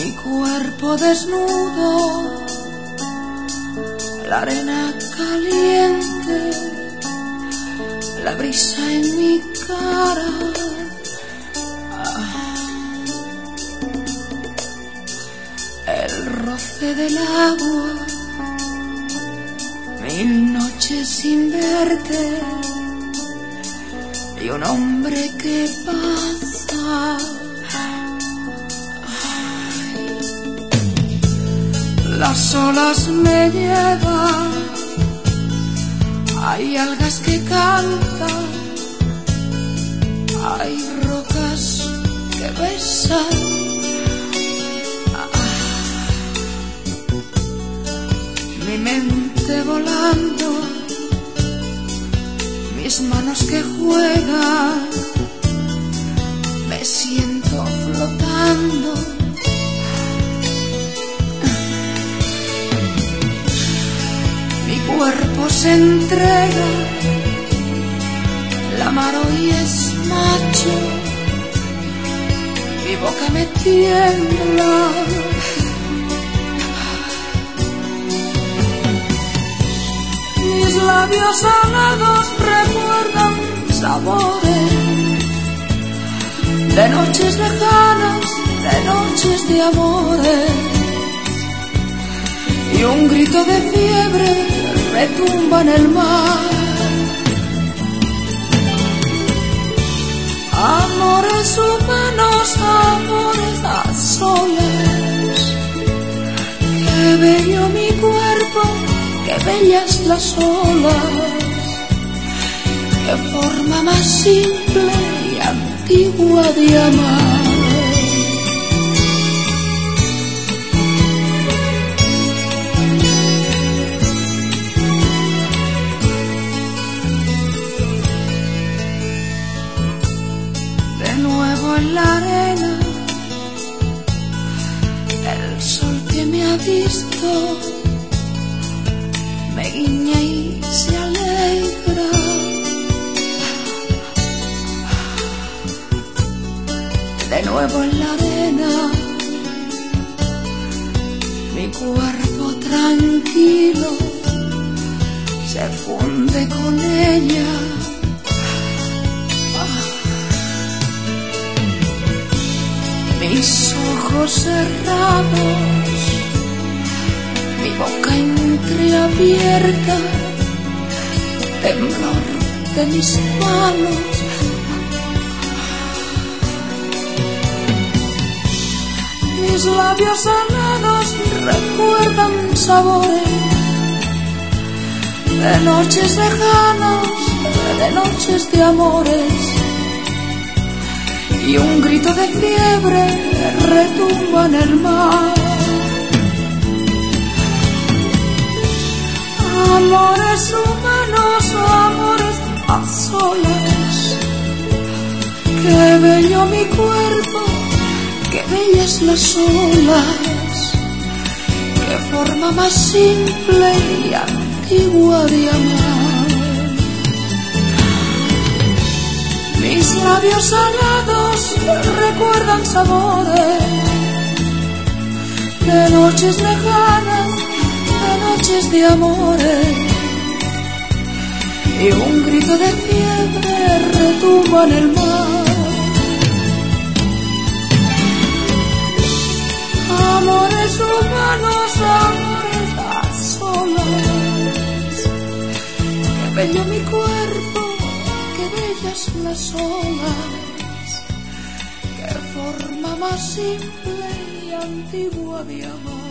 Mi cuerpo desnudo, la arena caliente, la brisa en mi cara. El roce del agua, 1000 noches sin verte y un hombre que pasa. Las olas me llevan, hay algas que cantan, hay rocas que besan. Mi mente volando, mis manos que juegan, me siento flotando. Mi cuerpo se entrega, la mar hoy es macho, mi boca me tiembla. Mis labios salados recuerdan sabores de noches lejanas, de noches de amores, y un grito de fiebre retumba en el mar. Amores humanos, amores a solas, qué bello mi cuerpo, qué bellas las olas, qué forma más simple y antigua de amar. De nuevo en la arena, el sol que me ha visto me guiña y se alegra. De nuevo en la arena, mi cuerpo tranquilo se funde con ella. Mis ojos cerrados, mi boca entreabierta, temblor de mis manos. Mis labios salados recuerdan sabores de noches lejanas, de noches de amores, y un grito de fiebre retumba en el mar. Amores humanos, amores a solas, qué bello mi cuerpo, qué bellas las olas, qué forma más simple y antigua de amar. Mis labios salados recuerdan sabores de noches lejanas, de noches de amores, y un grito de fiebre retumba en el mar. Amores humanos, amores a solas, qué bello mi cuerpo, qué bellas las olas, qué forma más simple y antigua de amar.